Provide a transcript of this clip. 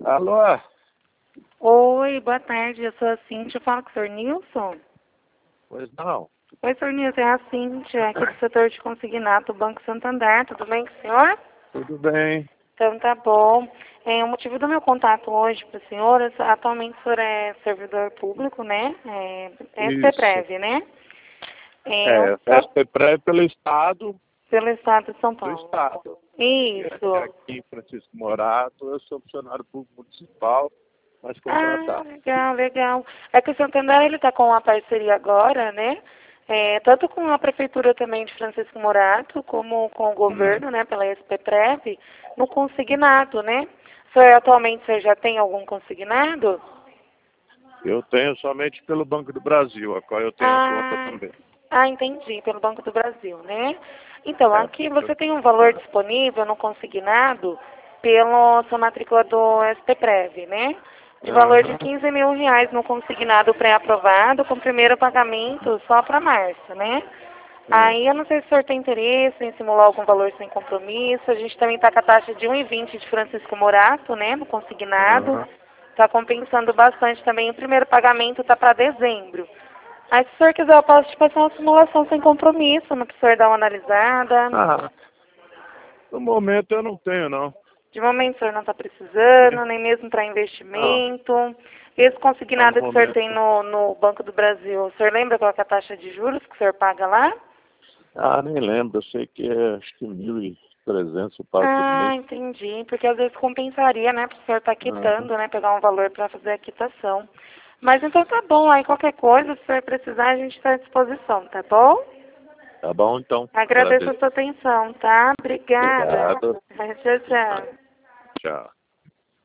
Alô? Oi, boa tarde. Eu sou a Cíntia. Fala com o senhor Nilson. Pois não. Oi, senhor Nilson. É a Cíntia, aqui do setor de consignado do Banco Santander. Tudo bem com o senhor? Tudo bem. Então tá bom. O motivo do meu contato hoje para o senhor, atualmente o senhor é servidor público, né? É Isso. SPPREV, né? SPPREV pelo Estado Pelo Estado de São do Paulo. Estado. Isso. Aqui em Francisco Morato, eu sou funcionário público municipal, mas contratado. Legal, legal. É que o Santander, ele está com uma parceria agora, né? Tanto com a prefeitura também de Francisco Morato, como com o governo, né, pela SPPREV, no consignado, né? Atualmente, o senhor já tem algum consignado? Eu tenho somente pelo Banco do Brasil, a qual eu tenho conta também. Entendi, pelo Banco do Brasil, né? Então, É. aqui você tem um valor disponível no consignado pela sua matrícula do SPPREV, né? De valor de R$ 15.000 no consignado pré-aprovado, com primeiro pagamento só para março, né? Aí eu não sei se o senhor tem interesse em simular algum valor sem compromisso. A gente também está com a taxa de 1,20 de Francisco Morato, né? No consignado. Está compensando bastante também. O primeiro pagamento está para dezembro. Aí se o senhor quiser eu posso te passar uma simulação sem compromisso, para o senhor dar uma analisada. No momento eu não tenho, não. De momento o senhor não está precisando, nem mesmo para investimento. Esse consignado que o senhor tem no Banco do Brasil, o senhor lembra qual é a taxa de juros que o senhor paga lá? Nem lembro. Eu sei que acho que 1.300 eu pago por mês. Entendi. Porque às vezes compensaria, né, para o senhor estar quitando, né, pegar um valor para fazer a quitação. Mas então tá bom, aí qualquer coisa, se o senhor precisar, a gente está à disposição, tá bom? Tá bom, então. Agradeço a sua atenção, tá? Obrigada. Obrigado. Tchau, tchau. Tchau.